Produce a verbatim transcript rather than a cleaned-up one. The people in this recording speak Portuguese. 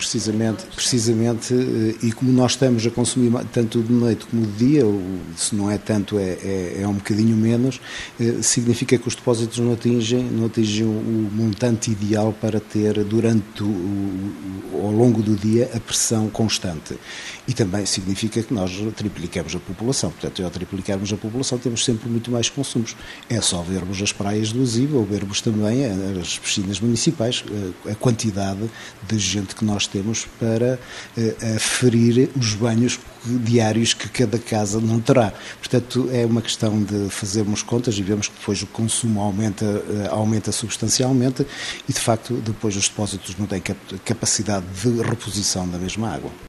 precisamente, precisamente, e como nós estamos a consumir tanto de noite como de dia, se não é tanto, é, é, é um bocadinho menos, significa que os depósitos não atingem, não atingem o montante ideal para ter durante o, o, ao longo do dia a pressão constante. E também significa que nós triplicamos a população. Portanto, ao triplicarmos a população temos sempre muito mais consumos. É só vermos as praias do Ziva ou vermos também as piscinas municipais, a quantidade de gente que nós temos para aferir os banhos diários que cada casa não terá. Portanto, é uma questão de fazermos contas e vemos que depois o consumo aumenta, aumenta substancialmente e, de facto, depois os depósitos não têm capacidade de reposição da mesma água.